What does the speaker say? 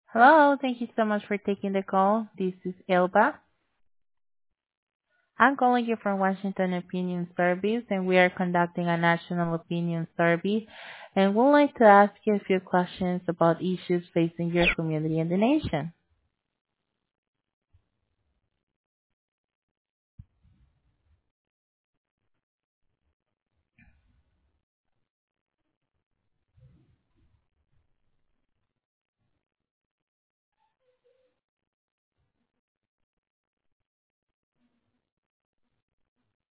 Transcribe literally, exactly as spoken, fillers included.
Hello. Thank you so much for taking the call. This is Elba. I'm calling you from Washington Opinion Service, and we are conducting a national opinion survey, and we'd like to ask you a few questions about issues facing your community and the nation.